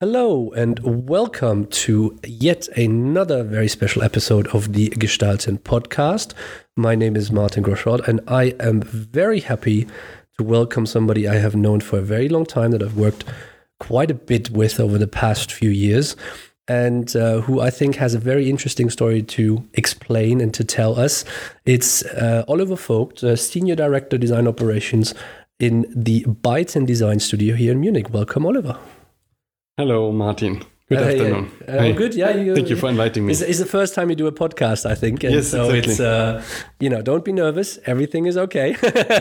Hello and welcome to yet another very special episode of the Gestalten podcast. My name is Martin Groschardt and I am very happy to welcome somebody I have known for a very long time that I've worked quite a bit with over the past few years and who I think has a very interesting story to explain and to tell us. It's Oliver Vogt, Senior Director Design Operations in the Byton Design Studio here in Munich. Welcome, Oliver. Hello, Martin. Good afternoon. Hey. Good, yeah. Thank you for inviting me. It's the first time you do a podcast, I think. And yes, so exactly. It's, don't be nervous. Everything is okay.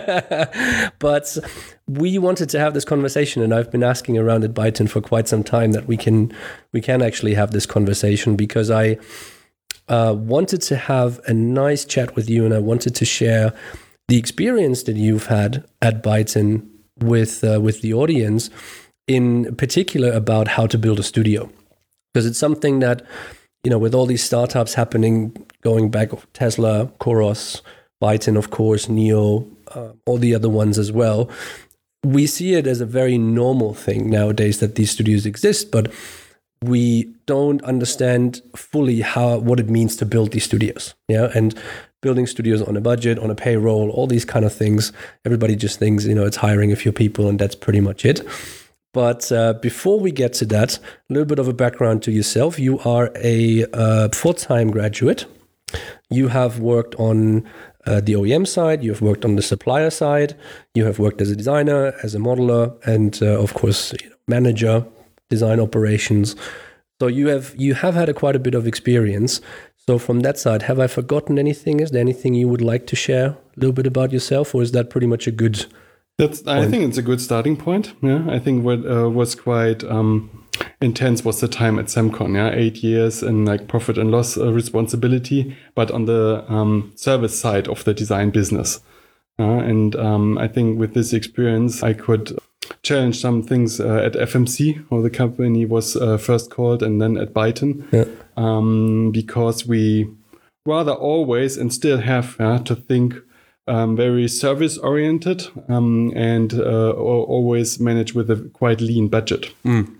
But we wanted to have this conversation, and I've been asking around at Byton for quite some time that we can actually have this conversation because I wanted to have a nice chat with you, and I wanted to share the experience that you've had at Byton with the audience, in particular about how to build a studio. Because it's something that, with all these startups happening, going back, Tesla, Khoros, Byton, of course, NIO, all the other ones as well, we see it as a very normal thing nowadays that these studios exist, but we don't understand fully what it means to build these studios. And building studios on a budget, on a payroll, all these kind of things. Everybody just thinks, it's hiring a few people and that's pretty much it. But before we get to that, a little bit of a background to yourself. You are a full-time graduate. You have worked on the OEM side. You have worked on the supplier side. You have worked as a designer, as a modeler, and of course, manager, design operations. So you have had quite a bit of experience. So from that side, have I forgotten anything? Is there anything you would like to share a little bit about yourself, or is that pretty much a good? I think it's a good starting point. Yeah, I think what was quite intense was the time at Semcon. Yeah, 8 years in like profit and loss responsibility, but on the service side of the design business. And I think with this experience, I could challenge some things at FMC, or the company was first called, and then at Byton, because we rather always and still have to think very service oriented and always manage with a quite lean budget.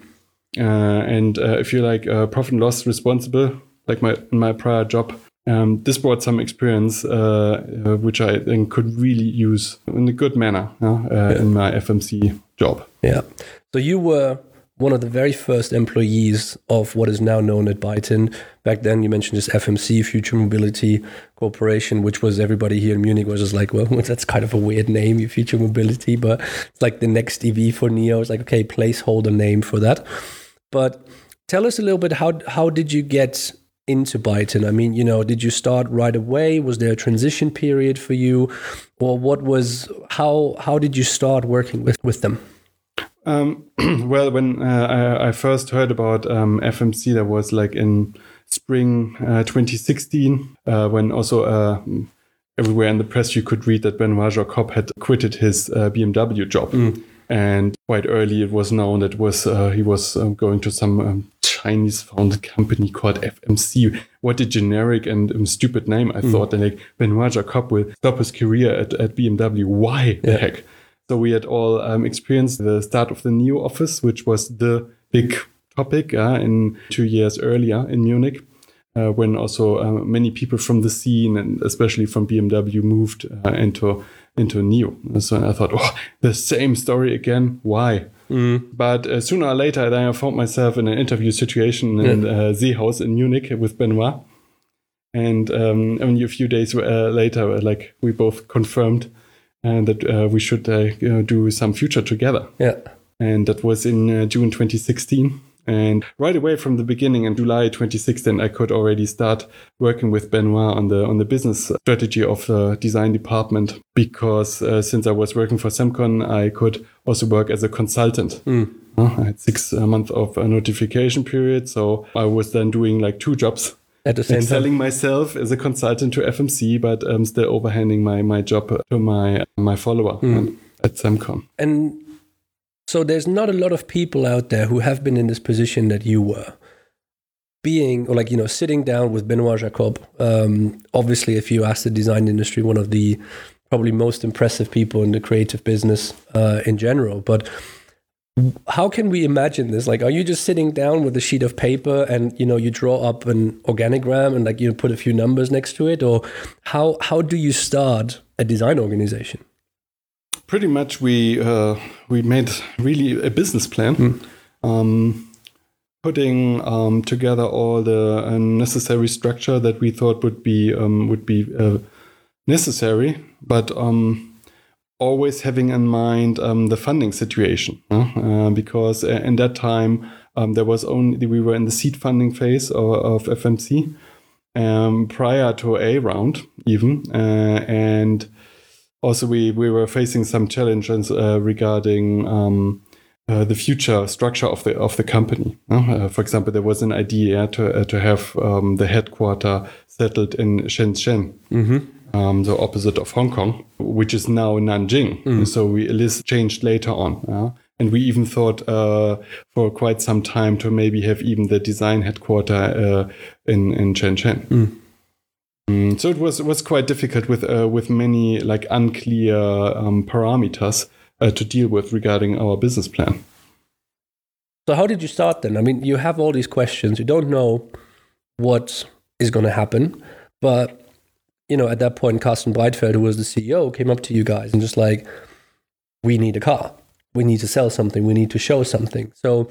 And if you're like profit and loss responsible, like in my prior job, this brought some experience which I think could really use in a good manner in my FMC job. Yeah. So you were one of the very first employees of what is now known at Byton. Back then, you mentioned this FMC, Future Mobility Corporation, which was everybody here in Munich was just like, well, that's kind of a weird name, Future Mobility, but it's like the next EV for NIO. It's like, okay, placeholder name for that. But tell us a little bit, how did you get into Byton? I mean, did you start right away? Was there a transition period for you? Or how did you start working with them? Well, when I first heard about FMC, that was like in spring 2016, when also everywhere in the press you could read that Benoit Jacob had quitted his BMW job. And quite early it was known that he was going to some Chinese-founded company called FMC. What a generic and stupid name. I thought that like Benoit Jacob will stop his career at BMW. Why the heck? So we had all experienced the start of the NIO office, which was the big topic in 2 years earlier in Munich, when also many people from the scene and especially from BMW moved into NIO. So I thought, the same story again. Why? But sooner or later, I found myself in an interview situation in Seehaus in Munich with Benoit. And only a few days later, like we both confirmed and that we should do some future together. Yeah. And that was in June 2016. And right away from the beginning in July 2016, I could already start working with Benoit on the business strategy of the design department, because since I was working for Semcon, I could also work as a consultant. I had 6 months of a notification period. So I was then doing like 2 jobs. At the same time, selling myself as a consultant to FMC, but still overhanding my job to my follower at Semcon. And so there's not a lot of people out there who have been in this position that you were, sitting down with Benoit Jacob. Obviously, if you ask the design industry, one of the probably most impressive people in the creative business in general. But how can we imagine this? Like, are you just sitting down with a sheet of paper and, you draw up an organigram and like, put a few numbers next to it? Or how do you start a design organization? Pretty much we made really a business plan, putting together all the necessary structure that we thought would be necessary, but always having in mind the funding situation, because in that time we were in the seed funding phase of FMC prior to A round even, and also we were facing some challenges regarding the future structure of the company. For example, there was an idea to have the headquarter settled in Shenzhen. The opposite of Hong Kong, which is now Nanjing. So this changed later on. And we even thought for quite some time to maybe have even the design headquarter in Shenzhen. So it was quite difficult with many like unclear parameters to deal with regarding our business plan. So how did you start then? I mean, you have all these questions. You don't know what is going to happen, but at that point, Carsten Breitfeld, who was the CEO, came up to you guys and just like, we need a car. We need to sell something. We need to show something. So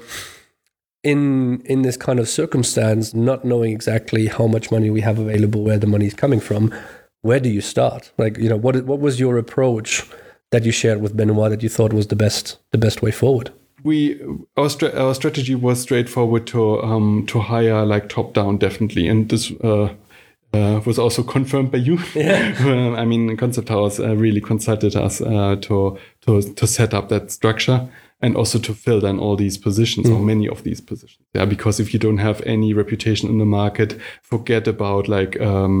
in this kind of circumstance, not knowing exactly how much money we have available, where the money is coming from, where do you start? Like, what was your approach that you shared with Benoit that you thought was the best way forward? Our strategy was straightforward to hire like top down, definitely. And this was also confirmed by you. Yeah. I mean, Concept House really consulted us to set up that structure and also to fill then all these positions or many of these positions. Yeah, because if you don't have any reputation in the market, forget about like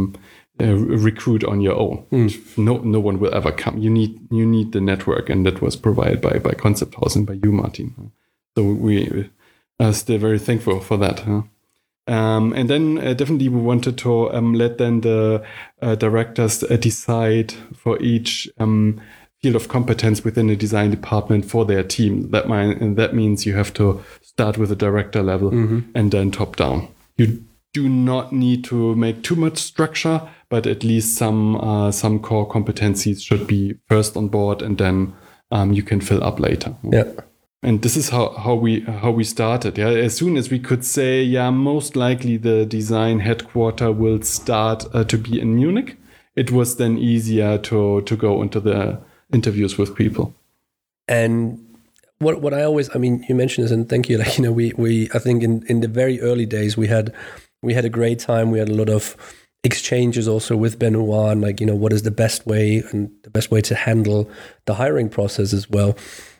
recruit on your own. No one will ever come. You need the network, and that was provided by Concept House and by you, Martin. So we are still very thankful for that. And then definitely we wanted to let then the directors decide for each field of competence within the design department for their team. That means you have to start with the director level and then top down. You do not need to make too much structure, but at least some core competencies should be first on board, and then you can fill up later. Yeah. And this is how we started. Yeah, as soon as we could say, most likely the design headquarter will start to be in Munich, it was then easier to go into the interviews with people. And what I always, I mean, you mentioned this, and thank you. Like, we I think in the very early days we had a great time. We had a lot of exchanges also with Benoit, and like, what is the best way to handle the hiring process as well.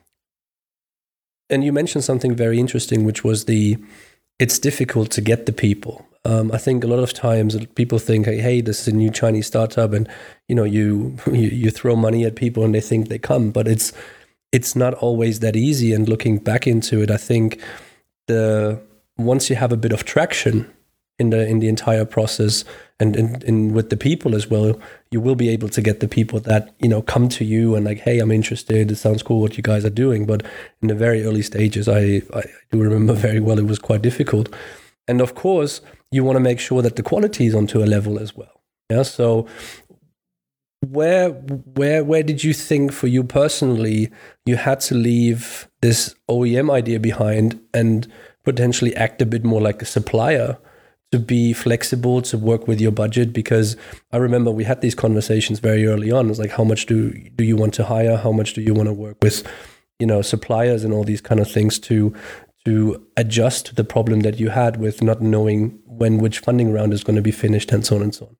And you mentioned something very interesting, which was it's difficult to get the people. I think a lot of times people think, hey, this is a new Chinese startup, and you throw money at people and they think they come, but it's not always that easy. And looking back into it, I think once you have a bit of traction in the entire process and with the people as well, you will be able to get the people that come to you and like, hey, I'm interested, it sounds cool what you guys are doing. But in the very early stages, I do remember very well, it was quite difficult. And of course, you want to make sure that the quality is onto a level as well. Yeah. So where did you think, for you personally, you had to leave this OEM idea behind and potentially act a bit more like a supplier, to be flexible, to work with your budget? Because I remember we had these conversations very early on. It's like, how much do you want to hire? How much do you want to work with, suppliers and all these kind of things to adjust to the problem that you had with not knowing which funding round is going to be finished, and so on and so on.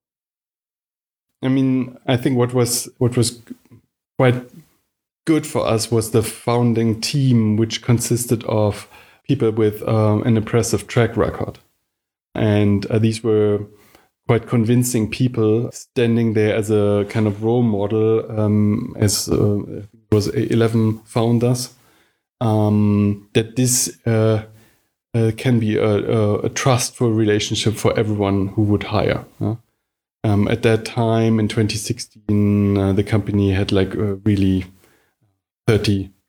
I mean, I think what was quite good for us was the founding team, which consisted of people with an impressive track record. And these were quite convincing people standing there as a kind of role model, as it was 11 founders, that this can be a trustful relationship for everyone who would hire. At that time, in 2016, the company had like really 30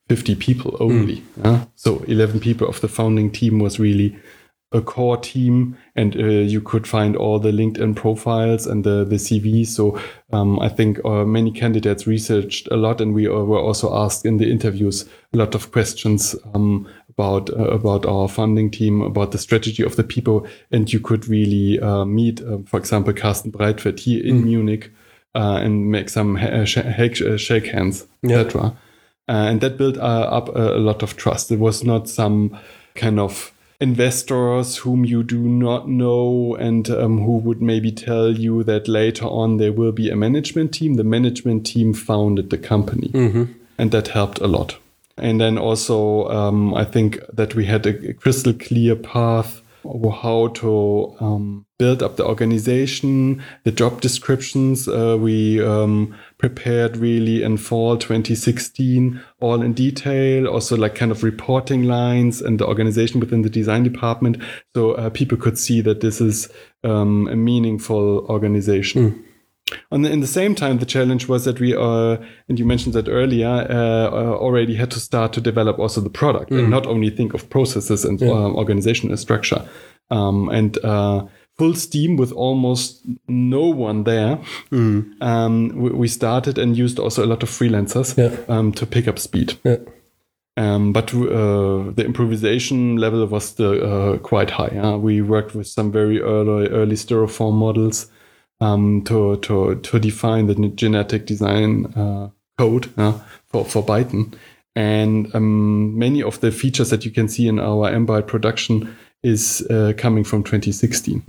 50 people only. So 11 people of the founding team was really a core team, and you could find all the LinkedIn profiles and the CVs. So I think many candidates researched a lot, and we were also asked in the interviews a lot of questions about our funding team, about the strategy of the people, and you could really meet, for example, Carsten Breitfeld here in Munich and make some shake hands, etc. And that built up a lot of trust. It was not some kind of investors whom you do not know and who would maybe tell you that later on there will be a management team. The management team founded the company, and that helped a lot. And then also I think that we had a crystal clear path of how to build up the organization, the job descriptions. We prepared really in fall 2016, all in detail, also like kind of reporting lines and the organization within the design department. So people could see that this is a meaningful organization. In the same time, the challenge was that we, and you mentioned that earlier, already had to start to develop also the product and not only think of processes and organizational structure. And full steam with almost no one there. We started and used also a lot of freelancers to pick up speed. But the improvisation level was still quite high. We worked with some very early Styrofoam models to define the genetic design code for Byton. And many of the features that you can see in our mByte production is coming from 2016.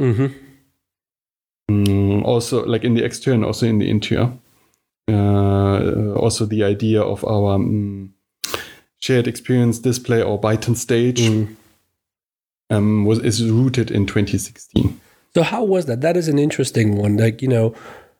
Also, like in the external, also in the interior. Also the idea of our shared experience display or Byton stage is rooted in 2016. So how was that? That is an interesting one. Like, you know,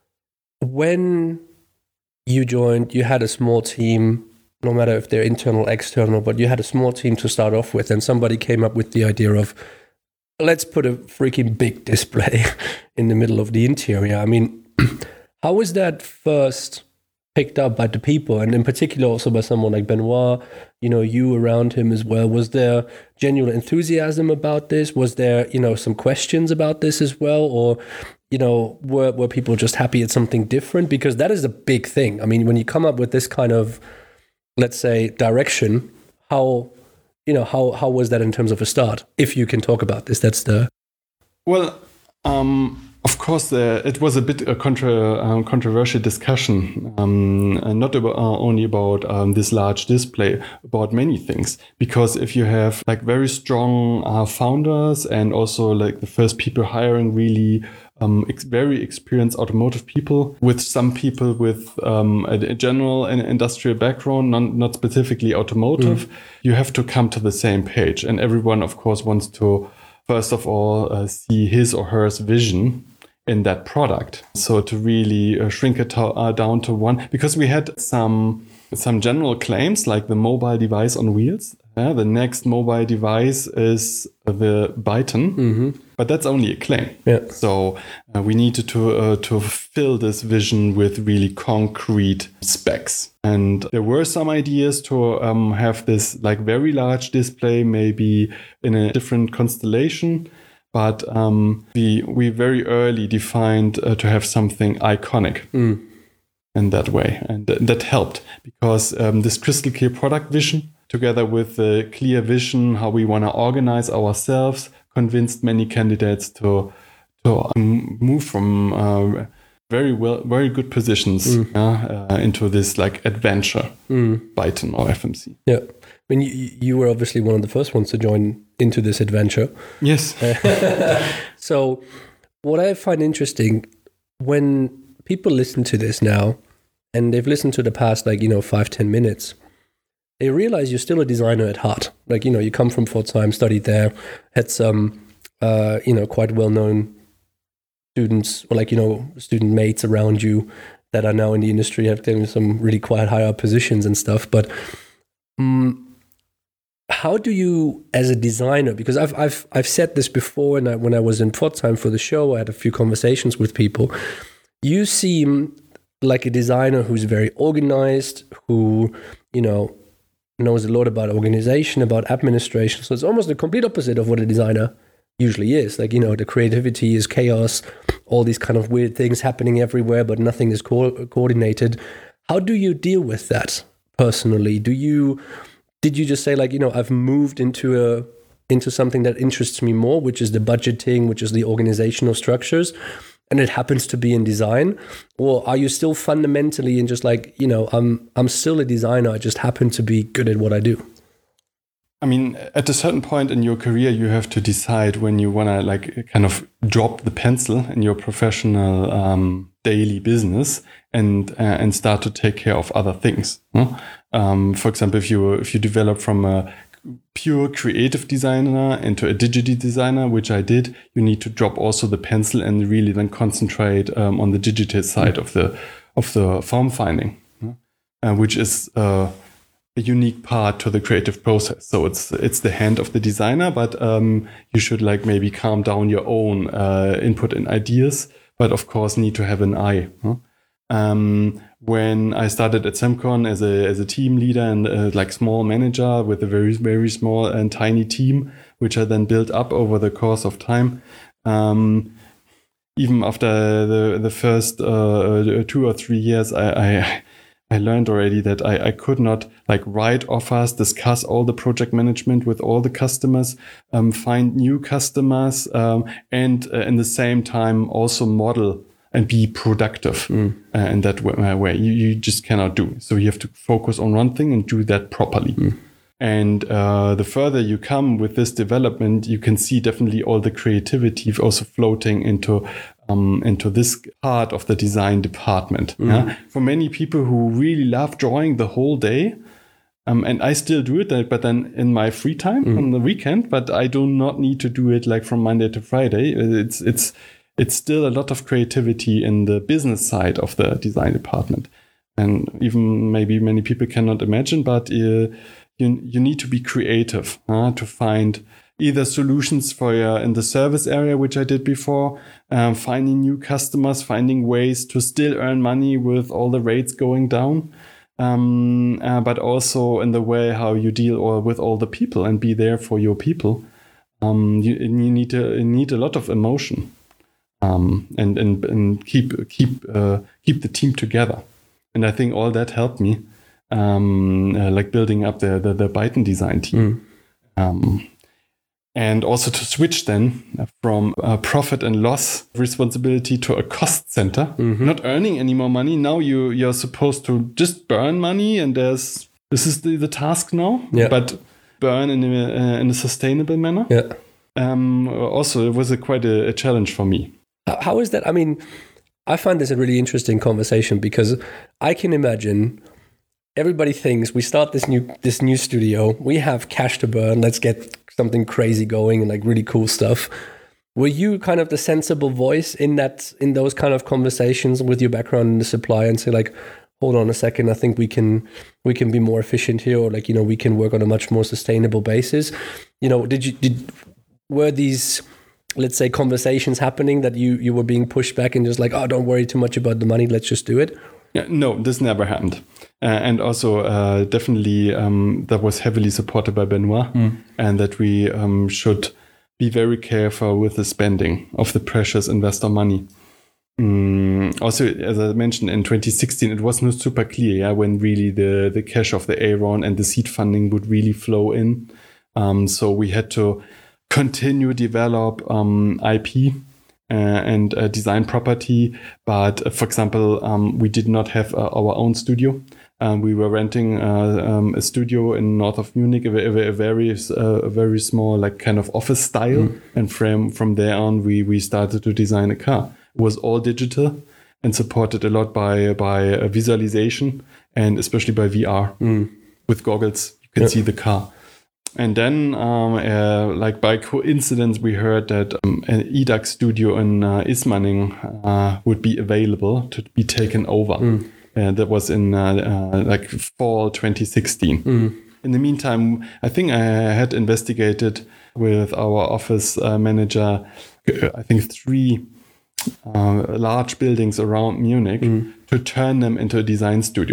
when you joined, you had a small team, no matter if they're internal or external, but you had a small team to start off with, and somebody came up with the idea of, let's put a freaking big display in the middle of the interior. I mean, how was that first picked up by the people, and in particular also by someone like Benoit, you know, you around him as well? Was there genuine enthusiasm about this? Was there, you know, some questions about this as well? Or, you know, were people just happy it's something different? Because that is a big thing. I mean, when you come up with this kind of, let's say, direction, how was that in terms of a start? If you can talk about this, that's the... Well, of course, it was a bit a controversial discussion, and not only about this large display, about many things. Because if you have like very strong founders and also like the first people hiring really very experienced automotive people, with some people with a general and industrial background, not specifically automotive, you have to come to the same page. And everyone, of course, wants to, first of all, see his or her vision in that product. So to really shrink it down to one, because we had some general claims like the mobile device on wheels. The next mobile device is the Byton, but that's only a claim. So we needed to fill this vision with really concrete specs. And there were some ideas to have this like very large display, maybe in a different constellation. But we very early defined to have something iconic in that way. And that helped because this crystal clear product vision, together with the clear vision, how we want to organize ourselves, convinced many candidates to move from very good positions into this like adventure, Byton or FMC. Yeah. I mean, you were obviously one of the first ones to join into this adventure. Yes. So what I find interesting, when people listen to this now, and they've listened to the past, 5-10 minutes, they realize you're still a designer at heart. Like, you come from Pforzheim, studied there, had some, quite well-known students, or student mates around you that are now in the industry, have taken some really quite higher positions and stuff. But how do you, as a designer, because I've said this before, and when I was in Pforzheim for the show, I had a few conversations with people. You seem like a designer who's very organized, who, knows a lot about organization, about administration. So it's almost the complete opposite of what a designer usually is. Like, the creativity is chaos, all these kind of weird things happening everywhere, but nothing is coordinated. How do you deal with that personally? Did you just say, like, I've moved into something that interests me more, which is the budgeting, which is the organizational structures, and it happens to be in design? Or are you still fundamentally in just like, I'm still a designer, I just happen to be good at what I do? I mean, at a certain point in your career, you have to decide when you want to like kind of drop the pencil in your professional daily business and start to take care of other things. For example, if you develop from a pure creative designer into a digital designer, which I did, you need to drop also the pencil and really then concentrate on the digital side of the form finding, which is a unique part to the creative process. So it's the hand of the designer, but you should like maybe calm down your own input and ideas, but of course need to have an eye. When I started at Semcon as a team leader and like small manager with a very, very small and tiny team, which I then built up over the course of time, even after the first 2 or 3 years, I learned already that I could not like write offers, discuss all the project management with all the customers, find new customers, and in the same time also model and be productive in that way. You just cannot do. So you have to focus on one thing and do that properly. And the further you come with this development, you can see definitely all the creativity also floating into this part of the design department. Yeah? For many people who really love drawing the whole day, and I still do it, but then in my free time on the weekend, but I do not need to do it like from Monday to Friday. It's still a lot of creativity in the business side of the design department. And even maybe many people cannot imagine, but you need to be creative to find either solutions for in the service area, which I did before, finding new customers, finding ways to still earn money with all the rates going down, but also in the way how you deal with all the people and be there for your people. You need a lot of emotion. And keep the team together, and I think all that helped me, like building up the Byton design team, and also to switch then from profit and loss responsibility to a cost center, not earning any more money. Now you're supposed to just burn money, and this is the task now, but burn in a sustainable manner. Also, it was quite a challenge for me. How is that? I mean, I find this a really interesting conversation because I can imagine everybody thinks we start this new studio, we have cash to burn, let's get something crazy going and like really cool stuff. Were you kind of the sensible voice in those kind of conversations with your background in the supply and say like, hold on a second, I think we can be more efficient here, or like, we can work on a much more sustainable basis? Were these, let's say, conversations happening that you were being pushed back and just like, oh, don't worry too much about the money, let's just do it? Yeah, no, this never happened. And also definitely that was heavily supported by Benoit, and that we should be very careful with the spending of the precious investor money. Also, as I mentioned, in 2016, it was not super clear when really the cash of the A-Round and the seed funding would really flow in. So we had to continue develop IP and design property, but for example, we did not have our own studio. We were renting a studio in north of Munich, a very small, like kind of office style, and from there on, we started to design a car. It was all digital and supported a lot by visualization and especially by VR. With goggles, you can see the car. And then, like by coincidence, we heard that an EDAX studio in Ismaning would be available to be taken over. That was in like fall 2016. In the meantime, I think I had investigated with our office manager, I think 3 large buildings around Munich to turn them into a design studio.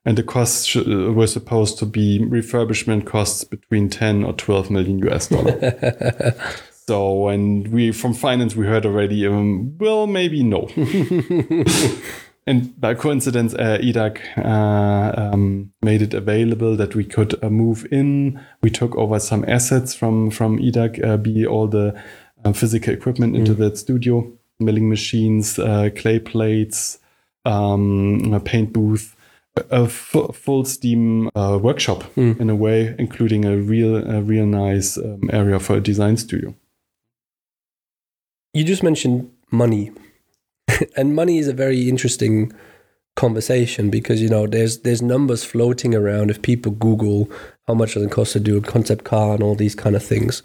and the costs were supposed to be refurbishment costs between 10 or 12 million US dollar. So when we from finance we heard already, well, maybe no. And by coincidence, EDAG made it available that we could move in. We took over some assets from EDAG, be all the physical equipment into that studio, milling machines, clay plates, a paint booth, a full steam workshop in a way, including a real nice area for a design studio. You just mentioned money. And money is a very interesting conversation because, you know, there's numbers floating around. If people Google how much does it cost to do a concept car and all these kind of things.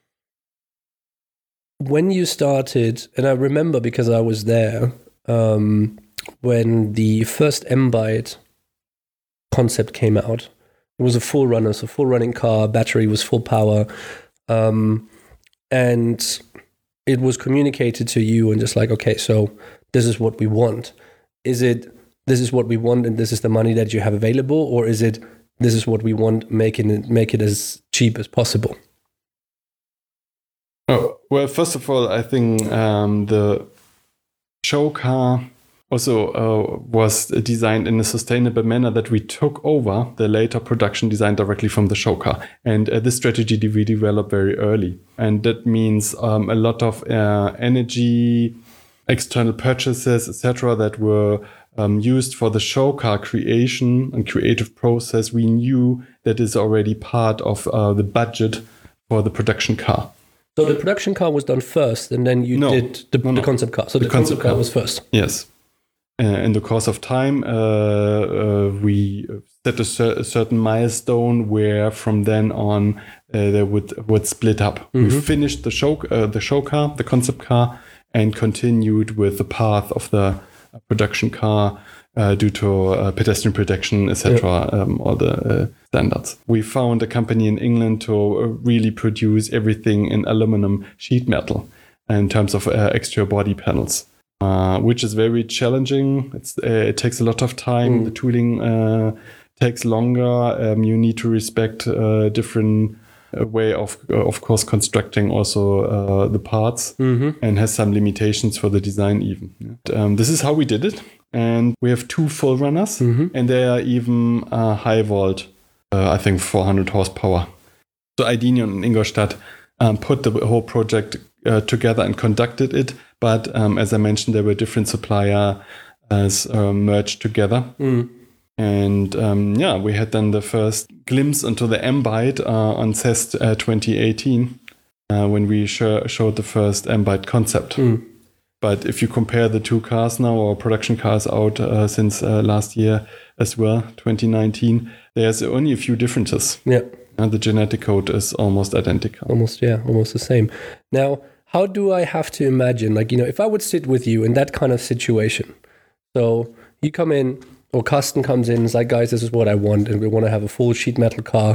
When you started, and I remember because I was there, when the first M-Byte concept came out, it was a full runner, so full running car, battery was full power, and it was communicated to you and just like, okay, so this is what we want. Is it, this is what we want and this is the money that you have available? Or is it, this is what we want, make it as cheap as possible? Oh, well, first of all, I think the show car also was designed in a sustainable manner that we took over the later production design directly from the show car. And this strategy we developed very early. And that means a lot of energy, external purchases, etc., that were used for the show car creation and creative process. We knew that is already part of the budget for the production car. So the production car was done first, and then you did the concept car. So the concept car was first. Yes. In the course of time, we set a certain milestone where from then on they would split up. We finished the show car, the concept car, and continued with the path of the production car due to pedestrian protection, etc., all the standards. We found a company in England to really produce everything in aluminum sheet metal in terms of exterior body panels. Which is very challenging. It takes a lot of time. The tooling takes longer. You need to respect a different way of course, constructing also the parts, and has some limitations for the design even. This is how we did it. And we have 2 full runners, and they are even high volt, I think 400 horsepower. So Idenion in Ingolstadt put the whole project together and conducted it. But as I mentioned, there were different suppliers merged together. And we had then the first glimpse into the M-Byte on CES 2018 when we showed the first M-Byte concept. But if you compare the 2 cars now, or production cars out since last year as well, 2019, there's only a few differences. Yeah. And the genetic code is almost identical. Almost the same. Now, how do I have to imagine, like, you know, if I would sit with you in that kind of situation, so you come in, or Carsten comes in and is like, guys, this is what I want, and we want to have a full sheet metal car.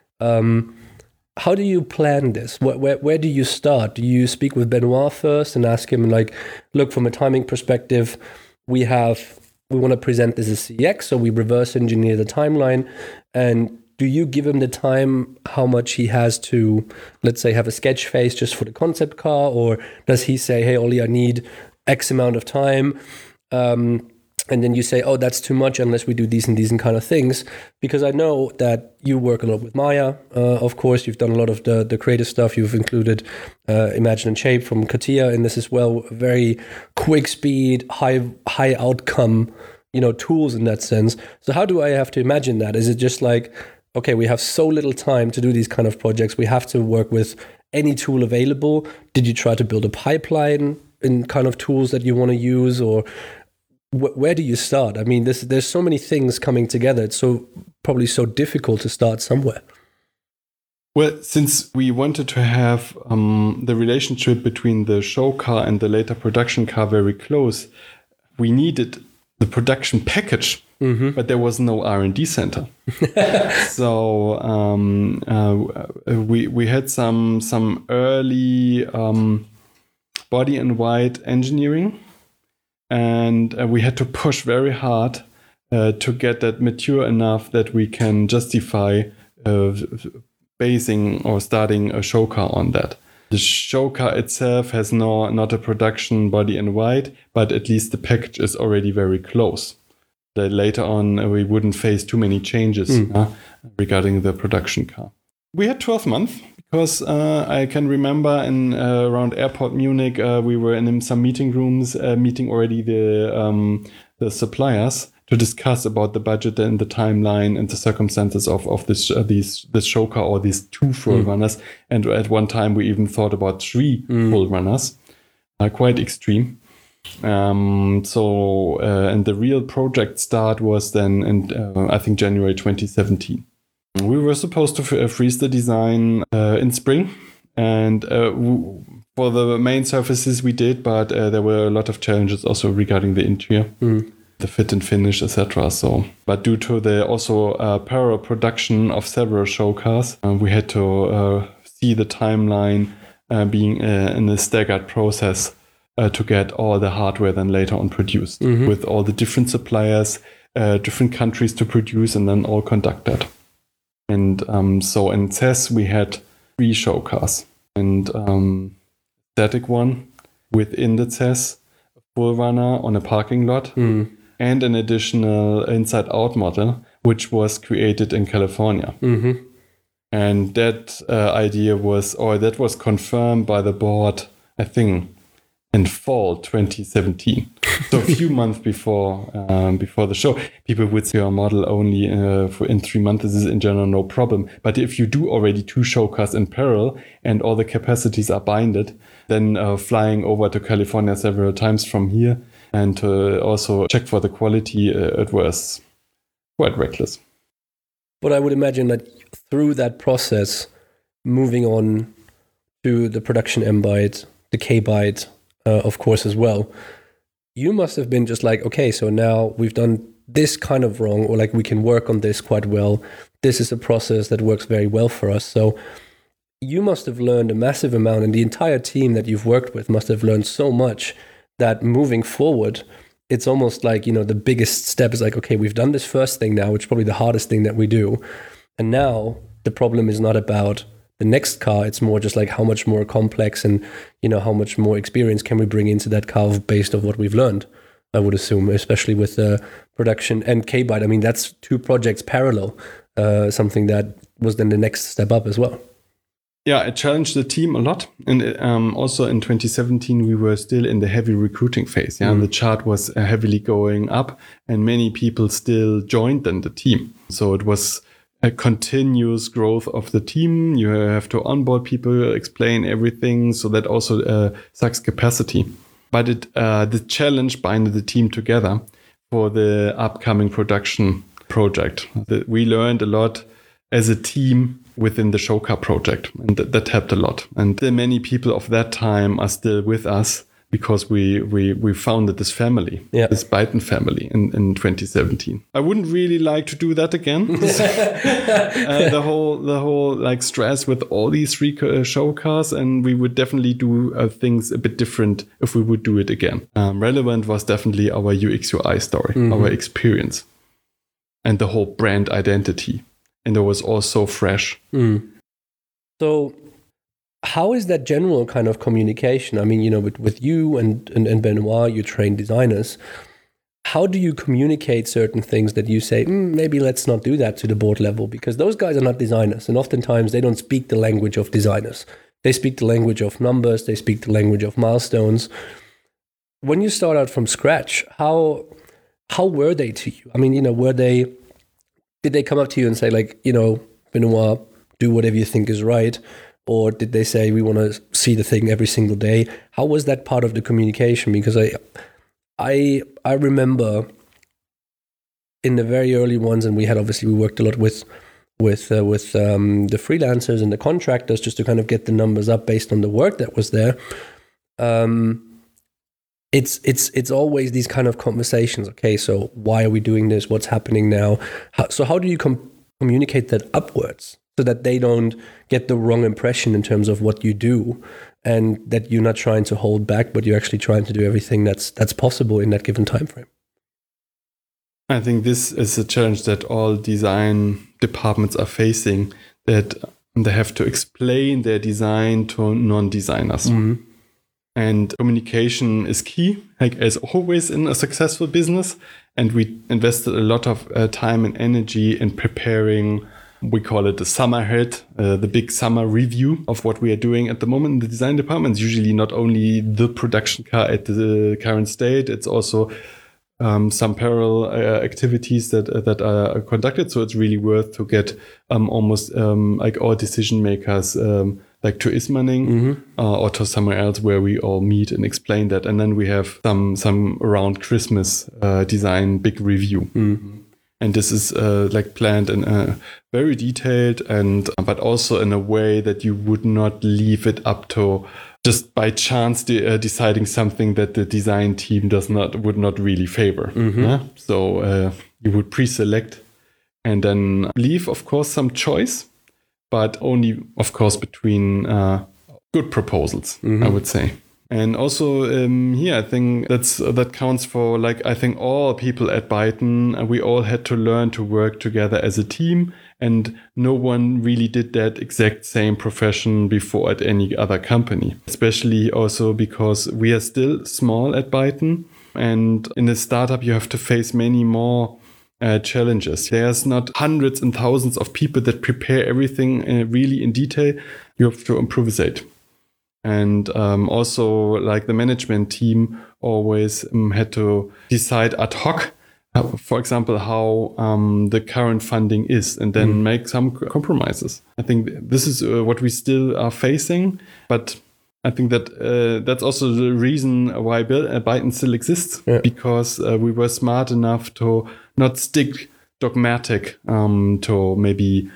How do you plan this? Where do you start? Do you speak with Benoit first and ask him, like, look, from a timing perspective, we want to present this as CX, so we reverse engineer the timeline, and do you give him the time, how much he has to, let's say, have a sketch phase just for the concept car? Or does he say, hey, Ollie, I need X amount of time? And then you say, oh, that's too much unless we do these and kind of things. Because I know that you work a lot with Maya. Of course, you've done a lot of the creative stuff. You've included Imagine and Shape from CATIA in this as well. Very quick speed, high outcome, you know, tools in that sense. So how do I have to imagine that? Is it just like, okay, we have so little time to do these kind of projects, we have to work with any tool available? Did you try to build a pipeline in kind of tools that you want to use? Or where do you start? I mean, there's so many things coming together. It's probably so difficult to start somewhere. Well, since we wanted to have the relationship between the show car and the later production car very close, we needed the production package, but there was no R&D center. So we had some early body and white engineering, and we had to push very hard to get that mature enough that we can justify basing or starting a show car on that. The show car itself has not a production body in white, but at least the package is already very close. That later on we wouldn't face too many changes regarding the production car. We had 12 months because I can remember in around Airport Munich we were in some meeting rooms meeting already the suppliers to discuss about the budget and the timeline and the circumstances of this show car or these 2 full runners. And at one time we even thought about 3 full runners, quite extreme. And the real project start was then in I think January 2017. We were supposed to freeze the design in spring, and for the main surfaces we did, but there were a lot of challenges also regarding the interior. The fit and finish, etc. But due to the also parallel production of several show cars, we had to see the timeline being in a staggered process to get all the hardware then later on produced with all the different suppliers, different countries to produce, and then all conducted. And so in CES we had 3 show cars, and static one within the CES, a full runner on a parking lot. And an additional inside-out model, which was created in California. And that idea that was confirmed by the board, I think, in fall 2017. So a few months before the show. People would say a model only in 3 months. This is in general no problem. But if you do already 2 show cars in parallel and all the capacities are binded, then flying over to California several times from here and to also check for the quality, it was quite reckless. But I would imagine that through that process, moving on to the production M-Byte, the K-Byte, of course, as well, you must have been just like, okay, so now we've done this kind of wrong, or like we can work on this quite well. This is a process that works very well for us. So you must have learned a massive amount, and the entire team that you've worked with must have learned so much that moving forward, it's almost like, the biggest step is like, okay, we've done this first thing now, which is probably the hardest thing that we do. And now the problem is not about the next car. It's more just like how much more complex and, how much more experience can we bring into that car based on what we've learned, I would assume, especially with the production and K-Byte. I mean, that's 2 projects parallel, something that was then the next step up as well. Yeah, it challenged the team a lot. And also in 2017, we were still in the heavy recruiting phase. Yeah, and the chart was heavily going up and many people still joined then the team. So it was a continuous growth of the team. You have to onboard people, explain everything. So that also sucks capacity. But the challenge binded the team together for the upcoming production project. We learned a lot as a team within the show car project, and that helped a lot. And the many people of that time are still with us because we founded this family, this Byton family in 2017. I wouldn't really like to do that again. The whole like stress with all these 3 show cars, and we would definitely do things a bit different if we would do it again. Relevant was definitely our UX UI story, our experience, and the whole brand identity. And it was all so fresh. So how is that general kind of communication? I mean, with you and Benoit, you train designers. How do you communicate certain things that you say, maybe let's not do that to the board level? Because those guys are not designers. And oftentimes they don't speak the language of designers. They speak the language of numbers. They speak the language of milestones. When you start out from scratch, how were they to you? I mean, did they come up to you and say, like, Benoit, do whatever you think is right? Or did they say, we want to see the thing every single day? How was that part of the communication? Because I remember in the very early ones, and we worked a lot with the freelancers and the contractors just to kind of get the numbers up based on the work that was there. It's always these kind of conversations. Okay, so why are we doing this? What's happening now? How do you communicate that upwards so that they don't get the wrong impression in terms of what you do, and that you're not trying to hold back, but you're actually trying to do everything that's possible in that given time frame? I think this is a challenge that all design departments are facing, that they have to explain their design to non-designers. Mm-hmm. And communication is key, like as always in a successful business. And we invested a lot of time and energy in preparing, we call it the summer hit, the big summer review of what we are doing at the moment in the design department. It's usually not only the production car at the current state, it's also some parallel activities that are conducted. So it's really worth to get almost like all decision makers like to Ismaning or to somewhere else where we all meet and explain that. And then we have some around Christmas design big review. And this is like planned and very detailed, and but also in a way that you would not leave it up to just by chance deciding something that the design team would not really favor. So you would pre-select and then leave, of course, some choice, but only, of course, between good proposals, I would say. And also here, I think that counts for, like, I think all people at Byton, we all had to learn to work together as a team, and no one really did that exact same profession before at any other company, especially also because we are still small at Byton, and in a startup you have to face many more challenges. There's not hundreds and thousands of people that prepare everything really in detail. You have to improvise. And also, like, the management team always had to decide ad hoc, for example, how the current funding is, and then make some compromises. I think this is what we still are facing, but I think that that's also the reason why Byton still exists, because we were smart enough to not stick dogmatic to maybe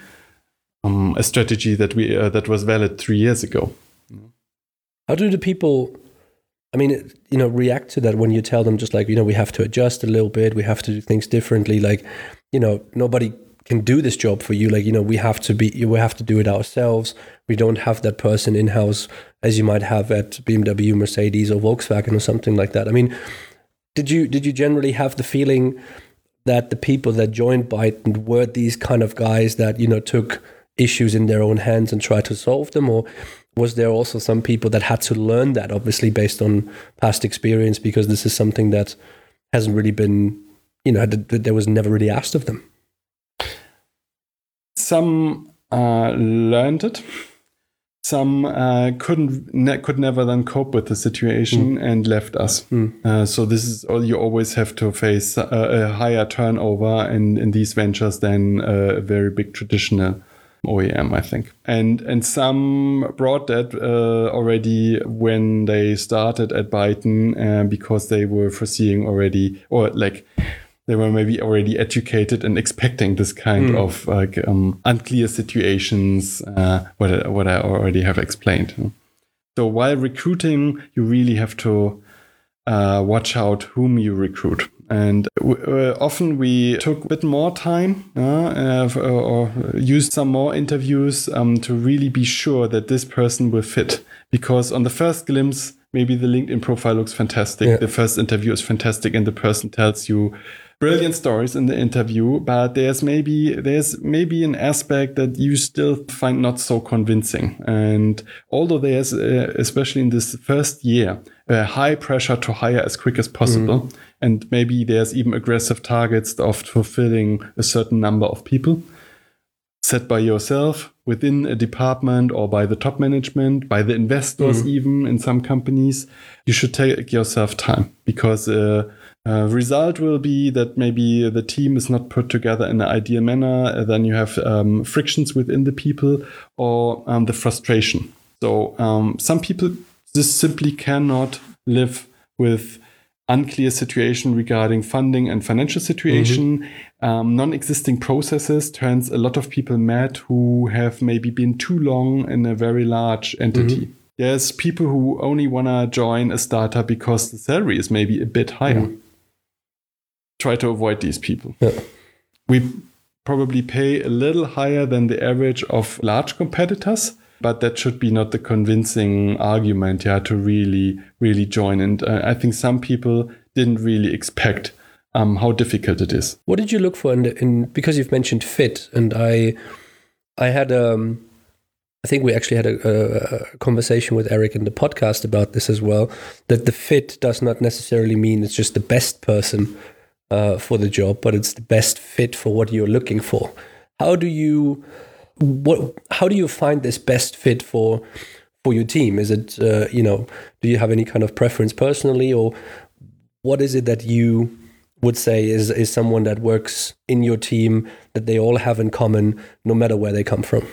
a strategy that was valid 3 years ago. How do the people, I mean, react to that when you tell them just like, we have to adjust a little bit, we have to do things differently, like, nobody can do this job for you, like, we have to do it ourselves. We don't have that person in-house as you might have at BMW, Mercedes, or Volkswagen or something like that. I mean, did you generally have the feeling that the people that joined Byton were these kind of guys that, took issues in their own hands and tried to solve them? Or was there also some people that had to learn that, obviously based on past experience, because this is something that hasn't really been, that was never really asked of them? Some learned it. Some could never then cope with the situation and left us. So this is all. You always have to face a higher turnover in these ventures than a very big traditional OEM, I think. And some brought that already when they started at Byton because they were foreseeing already, or like they were maybe already educated and expecting this kind of like unclear situations, what I already have explained. So while recruiting, you really have to watch out whom you recruit. And often we took a bit more time or used some more interviews to really be sure that this person will fit. Because on the first glimpse, maybe the LinkedIn profile looks fantastic. Yeah. The first interview is fantastic and the person tells you brilliant stories in the interview, but there's maybe an aspect that you still find not so convincing. And although there's, especially in this first year, a high pressure to hire as quick as possible, and maybe there's even aggressive targets of fulfilling a certain number of people set by yourself within a department or by the top management, by the investors even in some companies, you should take yourself time, because result will be that maybe the team is not put together in an ideal manner. Then you have frictions within the people or the frustration. So some people just simply cannot live with unclear situation regarding funding and financial situation. Non-existing processes turns a lot of people mad who have maybe been too long in a very large entity. There's people who only want to join a startup because the salary is maybe a bit higher. Try to avoid these people. Yeah. We probably pay a little higher than the average of large competitors, but that should be not the convincing argument to really, really join. And I think some people didn't really expect how difficult it is. What did you look for in because you've mentioned fit, and I had I think we actually had a conversation with Eric in the podcast about this as well, that the fit does not necessarily mean it's just the best person for the job, but it's the best fit for what you're looking for. How do you find this best fit for your team? Is it do you have any kind of preference personally, or what is it that you would say is someone that works in your team that they all have in common, no matter where they come from?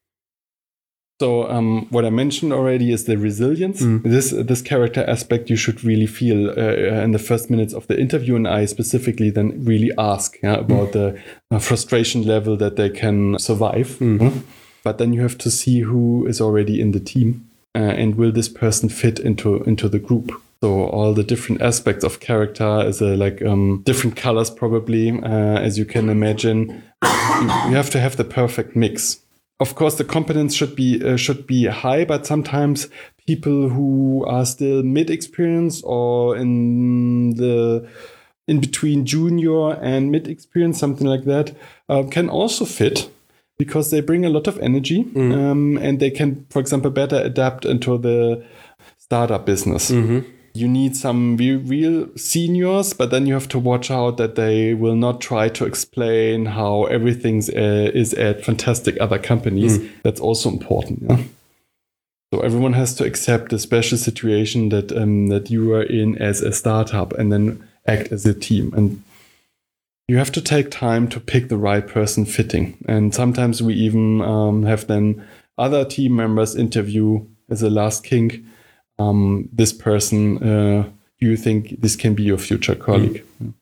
So what I mentioned already is the resilience. This character aspect you should really feel in the first minutes of the interview, and I specifically then really ask about the frustration level that they can survive. But then you have to see who is already in the team and will this person fit into the group. So all the different aspects of character is different colors probably, as you can imagine. You have to have the perfect mix. Of course, the competence should be high, but sometimes people who are still mid-experience or in between junior and mid-experience, something like that, can also fit because they bring a lot of energy and they can, for example, better adapt into the startup business. You need some real seniors, but then you have to watch out that they will not try to explain how everything is at fantastic other companies. That's also important. Yeah? So everyone has to accept the special situation that you are in as a startup and then act as a team. And you have to take time to pick the right person fitting. And sometimes we even have then other team members interview as a last kink. This person, do you think this can be your future colleague?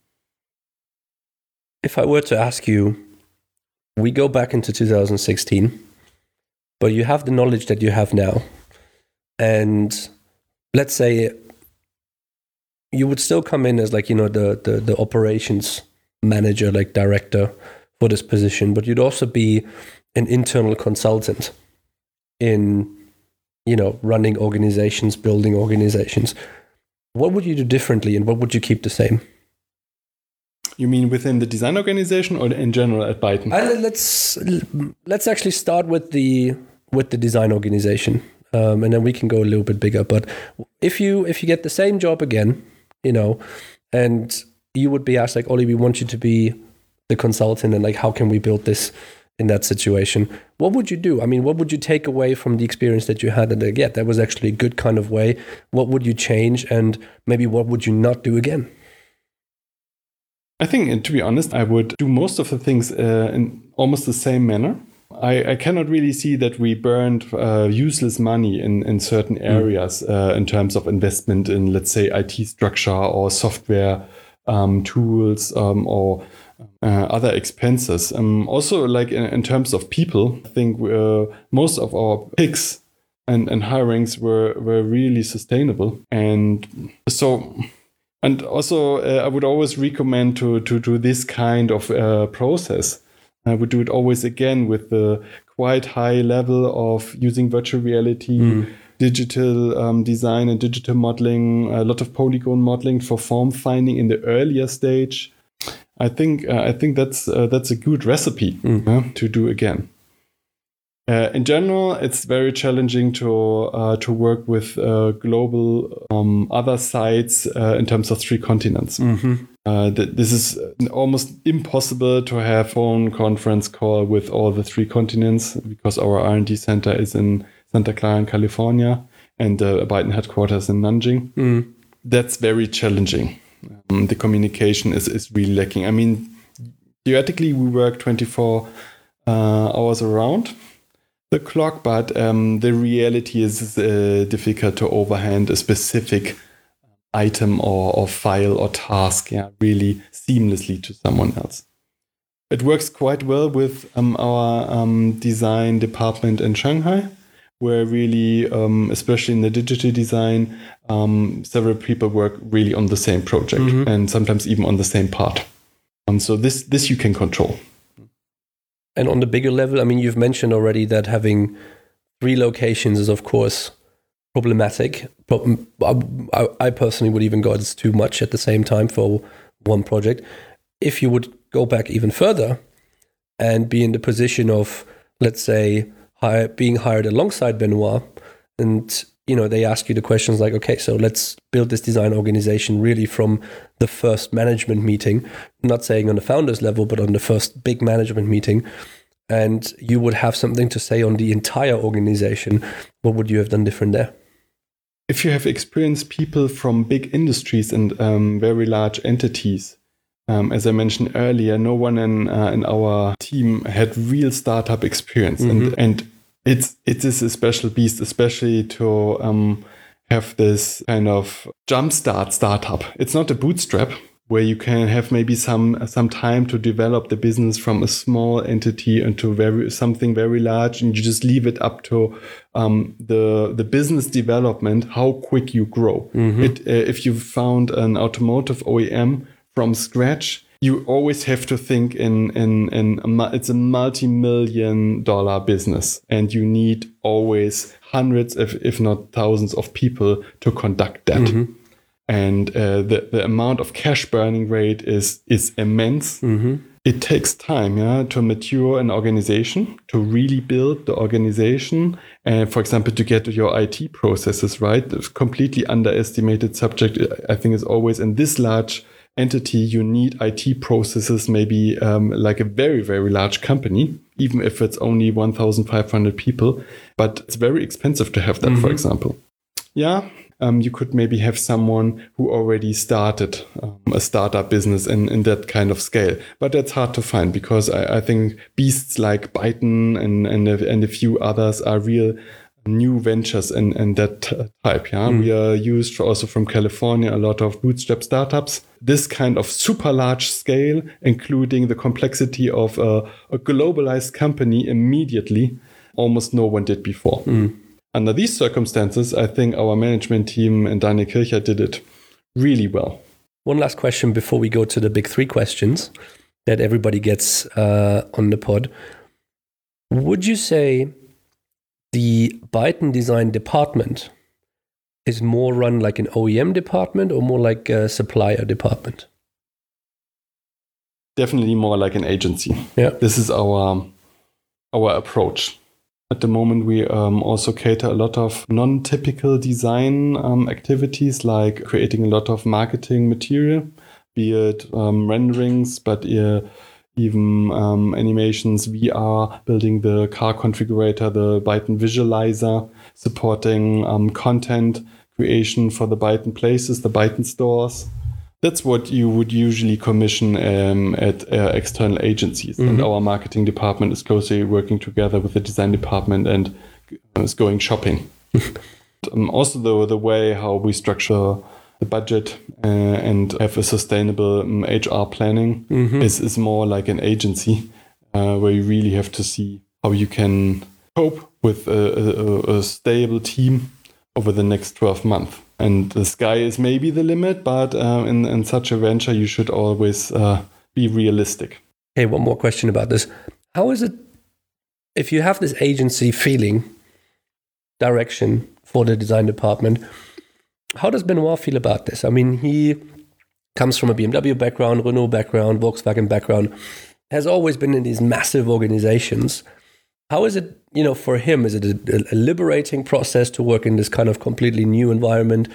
If I were to ask you, we go back into 2016, but you have the knowledge that you have now, and let's say you would still come in as the operations manager, like director for this position, but you'd also be an internal consultant in running organizations, building organizations. What would you do differently and what would you keep the same? You mean within the design organization or in general at Byton? Let's actually start with the design organization, and then we can go a little bit bigger. But if you get the same job again, and you would be asked like, Ollie, we want you to be the consultant, and like, how can we build this in that situation? What would you do? I mean, what would you take away from the experience that you had? And yeah, that was actually a good kind of way. What would you change? And maybe what would you not do again? I think, to be honest, I would do most of the things in almost the same manner. I cannot really see that we burned useless money in certain areas in terms of investment in, let's say, IT structure or software tools or other expenses. Also, like in terms of people, I think most of our picks and hirings were really sustainable. And so, and also, I would always recommend to do this kind of process. I would do it always again with the quite high level of using virtual reality, digital design and digital modeling, a lot of polygon modeling for form finding in the earlier stage. I think that's a good recipe to do again. In general, it's very challenging to work with global other sites in terms of 3 continents. This is almost impossible to have a phone conference call with all the 3 continents because our R&D center is in Santa Clara in California and the Byton headquarters in Nanjing. That's very challenging. The communication is really lacking. I mean, theoretically, we work 24 hours around the clock, but the reality is difficult to overhand a specific item or file or task really seamlessly to someone else. It works quite well with our design department in Shanghai, where really, especially in the digital design, several people work really on the same project and sometimes even on the same part. So this you can control. And on the bigger level, I mean, you've mentioned already that having 3 locations is, of course, problematic. I personally would even go, it's too much at the same time for one project. If you would go back even further and be in the position of, let's say, being hired alongside Benoit, and they ask you the questions like, okay, so let's build this design organization really from the first management meeting, I'm not saying on the founder's level, but on the first big management meeting, and you would have something to say on the entire organization. What would you have done different there? If you have experienced people from big industries and very large entities, as I mentioned earlier, no one in our team had real startup experience, and it is a special beast, especially to have this kind of jumpstart startup. It's not a bootstrap where you can have maybe some time to develop the business from a small entity into something very large, and you just leave it up to the business development, how quick you grow. If you found an automotive OEM from scratch, you always have to think it's a multi-million-dollar business, and you need always hundreds, if not thousands, of people to conduct that. And the amount of cash burning rate is immense. It takes time, to mature an organization, to really build the organization, and for example, to get your IT processes right. The completely underestimated subject, I think, is always in this large entity, you need IT processes, maybe like a very, very large company, even if it's only 1,500 people. But it's very expensive to have that, for example. You could maybe have someone who already started a startup business in that kind of scale. But that's hard to find, because I think beasts like Byton and a few others are real new ventures in that type. We are used also from California, a lot of bootstrap startups. This kind of super large scale, including the complexity of a globalized company immediately, almost no one did before. Under these circumstances, I think our management team and Daniel Kircher did it really well. One last question before we go to the big three questions that everybody gets on the pod. Would you say the Byton design department is more run like an OEM department or more like a supplier department? Definitely more like an agency. Yeah. This is our approach. At the moment, we also cater a lot of non-typical design activities, like creating a lot of marketing material, be it renderings, but even animations, VR, building the car configurator, the Byton visualizer, supporting content creation for the Byton places, the Byton stores. That's what you would usually commission at external agencies. And our marketing department is closely working together with the design department and is going shopping. Also, the way how we structure the budget and have a sustainable HR planning is more like an agency, where you really have to see how you can cope with a stable team over the next 12 months. And the sky is maybe the limit, but in such a venture, you should always be realistic. Hey, one more question about this. How is it, if you have this agency feeling, direction for the design department, how does Benoit feel about this? I mean, he comes from a BMW background, Renault background, Volkswagen background, has always been in these massive organizations. How is it, for him? Is it a liberating process to work in this kind of completely new environment?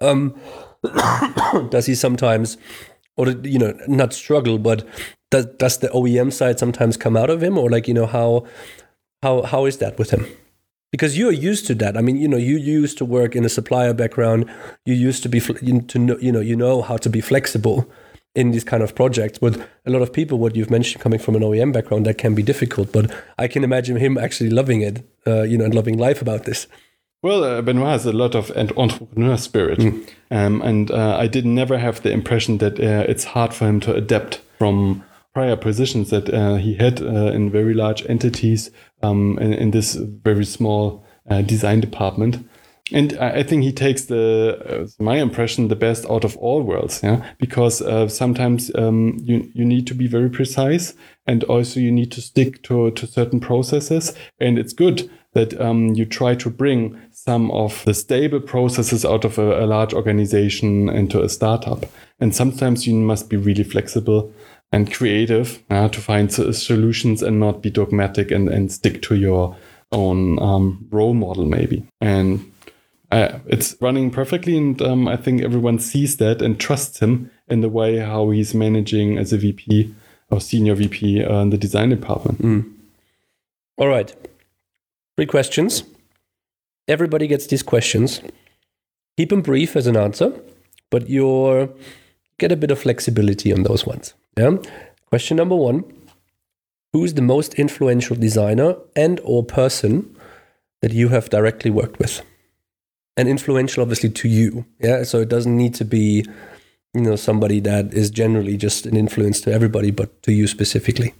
Does he sometimes, or not struggle, but does the OEM side sometimes come out of him, or how is that with him? Because you're used to that. I mean, you used to work in a supplier background. You used to be you know how to be flexible in these kind of projects. But a lot of people, what you've mentioned, coming from an OEM background, that can be difficult. But I can imagine him actually loving it, and loving life about this. Well, Benoit has a lot of entrepreneur spirit. And I did never have the impression that it's hard for him to adapt from prior positions that he had in very large entities in this very small design department. And I think he takes my impression, the best out of all worlds, because sometimes you need to be very precise, and also you need to stick to certain processes. And it's good that you try to bring some of the stable processes out of a large organization into a startup. And sometimes you must be really flexible and creative to find solutions and not be dogmatic and stick to your own role model maybe. And it's running perfectly, and I think everyone sees that and trusts him in the way how he's managing as a VP or senior VP in the design department. All right. 3 questions. Everybody gets these questions. Keep them brief as an answer, but get a bit of flexibility on those ones. Yeah. Question number 1. Who's the most influential designer and or person that you have directly worked with? And influential, obviously, to you. Yeah. So it doesn't need to be, somebody that is generally just an influence to everybody, but to you specifically.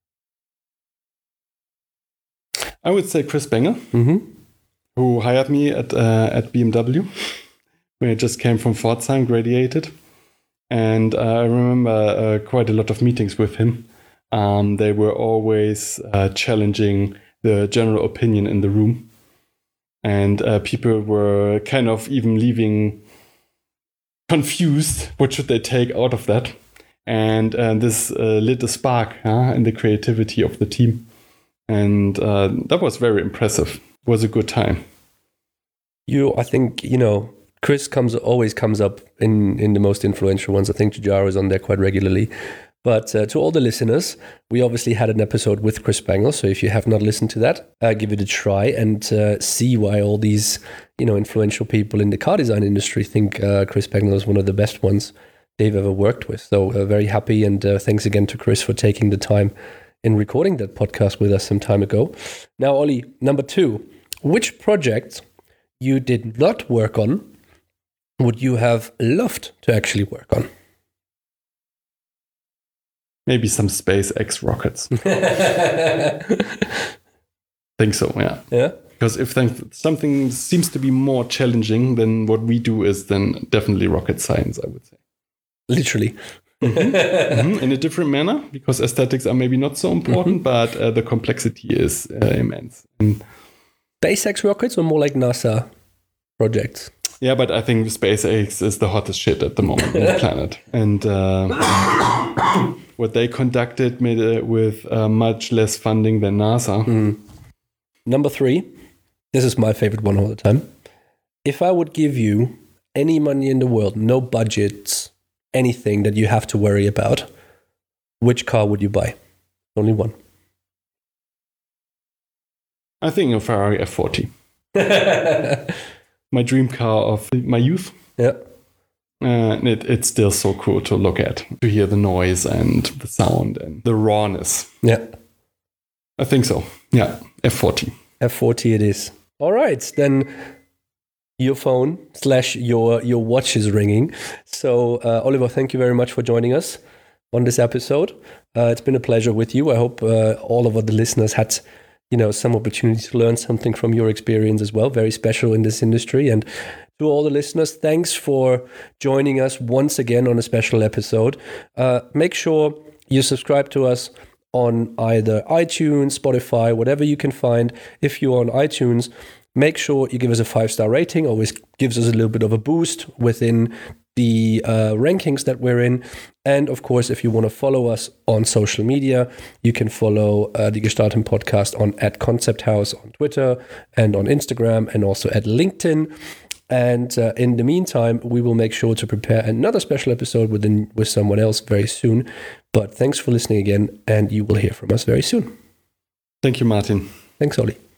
I would say Chris Bengel, who hired me at BMW when I just came from Pforzheim, graduated. And I remember quite a lot of meetings with him. They were always challenging the general opinion in the room. And people were kind of even leaving confused. What should they take out of that? And this lit a spark in the creativity of the team. And that was very impressive. It was a good time. I think, Chris always comes up in the most influential ones. I think Jujhara is on there quite regularly. But to all the listeners, we obviously had an episode with Chris Bengel. So if you have not listened to that, give it a try and see why all these, influential people in the car design industry think Chris Bengel is one of the best ones they've ever worked with. So very happy, and thanks again to Chris for taking the time in recording that podcast with us some time ago. Now, Ollie, number 2, which project you did not work on would you have loved to actually work on? Maybe some SpaceX rockets. Think so, yeah. Yeah. Because if something seems to be more challenging than what we do, is then definitely rocket science, I would say. Literally. In a different manner, because aesthetics are maybe not so important, but the complexity is immense. And SpaceX rockets or more like NASA projects? Yeah, but I think SpaceX is the hottest shit at the moment on the planet. And what they conducted with much less funding than NASA. Number 3, this is my favorite one all the time. If I would give you any money in the world, no budgets, anything that you have to worry about, which car would you buy? Only one. I think a Ferrari F40. My dream car of my youth. Yeah. And it's still so cool to look at, to hear the noise and the sound and the rawness. Yeah. I think so. Yeah, F40. F40 it is. All right, then your phone / your watch is ringing. So, Oliver, thank you very much for joining us on this episode. It's been a pleasure with you. I hope all of the listeners had some opportunity to learn something from your experience as well. Very special in this industry. And to all the listeners, thanks for joining us once again on a special episode. Make sure you subscribe to us on either iTunes, Spotify, whatever you can find. If you're on iTunes, make sure you give us a 5-star rating. Always gives us a little bit of a boost within the rankings that we're in. And of course, if you want to follow us on social media, you can follow the Gestalten Podcast on @ConceptHouse on Twitter and on Instagram, and also at LinkedIn. And in the meantime, we will make sure to prepare another special episode with someone else very soon. But thanks for listening again, and you will hear from us very soon. Thank you, Martin. Thanks, Ollie.